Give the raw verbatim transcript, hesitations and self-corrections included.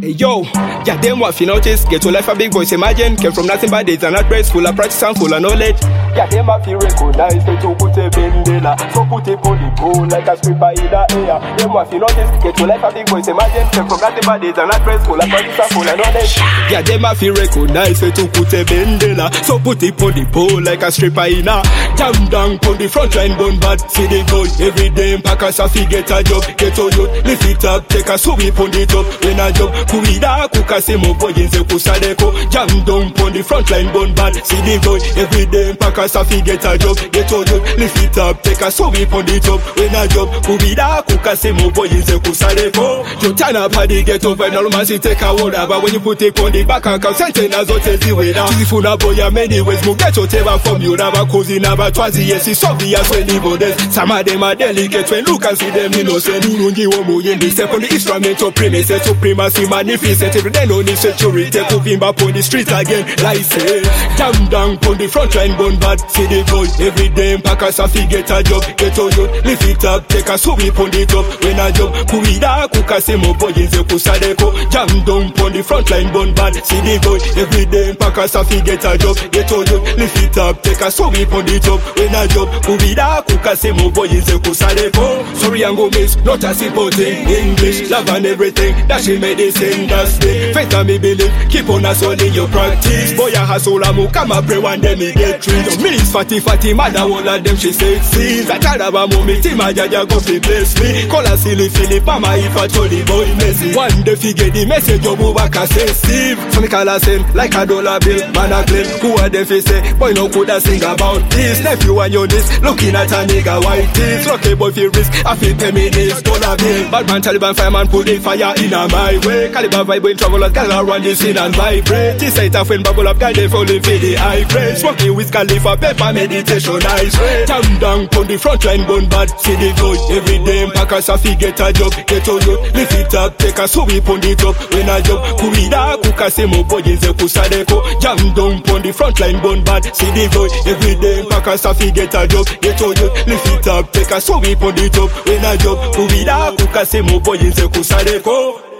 Hey yo, yeah, them what you notice. Get to life a big voice, imagine. Came from nothing but days and not praise. Full of practice and full of knowledge. Yeah, them what you recognize. They to put a bendela. So put it on the pole like a stripper in the air. Them what you notice. Get to life a big voice, imagine. Came from nothing but days and not praise. Full of practice and full of knowledge. Yeah, them what you recognize. They to put a bendela. So put it on the pole like a stripper in a jam down on the front line bun bad. See the boy every day. Packers a fi get a job. Get to you, lift it up. Take a sweep on the top. When a job. Kuida kukasemo boyenze kusadeko jam down pon the front line bun bad. See the boy every day packers a fi get a job. Get to you, lift it up, take a sweep on the top. When a job, kuida kukasemo boyenze kusadeko. You turn up at the ghetto when all man see take a water, but when you put it on the back account, sentence as what is the way now. If you na boy a many ways, mu get your table from you never cause in never twice yes it's obvious when you go there. Some of them are delicate when look and see them innocent. Nungi womo in the second instrument of premises supremacy. Magnificent, every day no need security. Moving back on the street again, like say jam down on the front line bun bad. See the boy every day packers a fi get a job. Get to you, lift it up, take a sweep on the top. When a job, kuida kukasemo boyenze kusadeko jam down on the front line bun bad. See the boy every day packers a fi get a job. Get to you, lift it up, take a sweep on the top. When a job, kuida kukasemo boyenze kusadeko. Sorry I'm gonna miss, not a supporting English, love and everything that she made it. That's the faith and me believe. Keep on hustling your practice. Boy a hustle a mo come a pray one day me get trees. Don't miss fatty fatty mother all of them she said scenes. I tell her about mommy team a jaja go fi bless me. Call her silly Philip mama if I told the boy messy. One day fi get the message of Bubaka say Steve. So me call her same like a dollar bill. Man a claim who are them fi say boy no coulda sing about this. Nephew and your this looking at a nigga white teeth. Lucky boy fi risk I fi pay me this dollar bill. Bad man Taliban fireman put the fire in a my way. Caliber vibe when travel as gal around the scene and vibrate. This ain't a friend bubble up guy they falling for the high grade. Smoking with Khalifa paper meditation nice way. Jam down on the front line bun bad. See the boy every day packers a fi get a job. Get to you, lift it up, take a sweep on the top. When a job, kuida kukasemo boyenze kusadeko jam down on the front line bun bad. See the boy every day packers a fi get a job. Get to you, lift it up, take a sweep on the top. When a job, kuida kukasemo boyenze kusadeko.